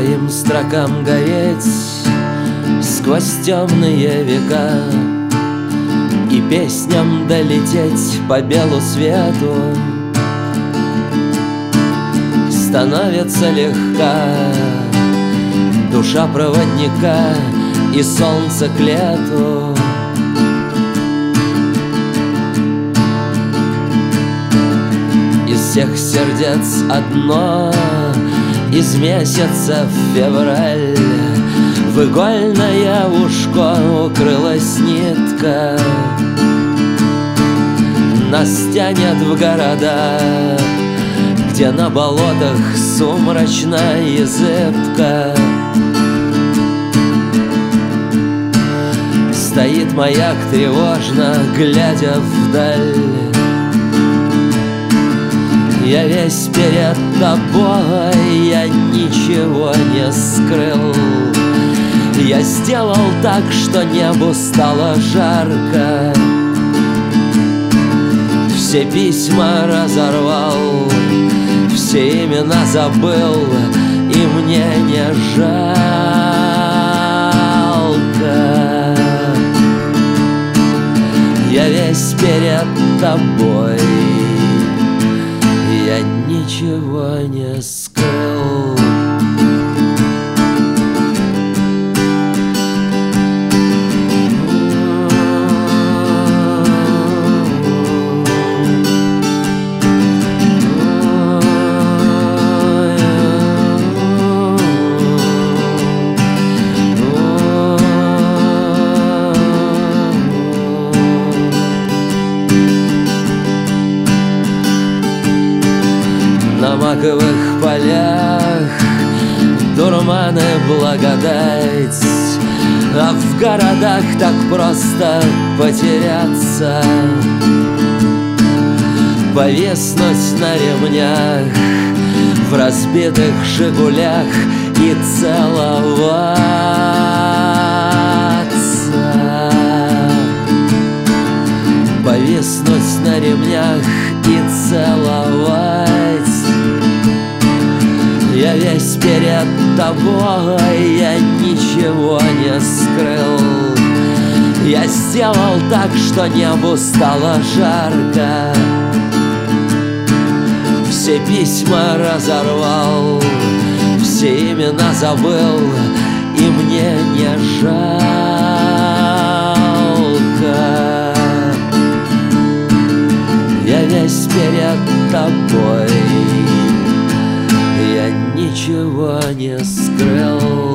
твоим строкам гореть сквозь темные века и песням долететь по белу свету. Становится легка душа проводника и солнце к лету. Из всех сердец одно, из месяца в февраль в игольное ушко укрылась нитка. Нас тянет в города, где на болотах сумрачно и зыбко. Стоит маяк тревожно, глядя вдаль. Я весь перед тобой, я ничего не скрыл. Я сделал так, что небу стало жарко. Все письма разорвал, все имена забыл, и мне не жалко. Я весь перед тобой, я ничего не скрыл. На маковых полях дурманы благодать, а в городах так просто потеряться, повиснуть на ремнях в разбитых «Жигулях» и целоваться, повиснуть на ремнях и целовать. Я весь перед тобой, я ничего не скрыл. Я сделал так, что небу стало жарко. Все письма разорвал, все имена забыл, и мне не жалко. Я весь перед тобой, я ничего не скрыл.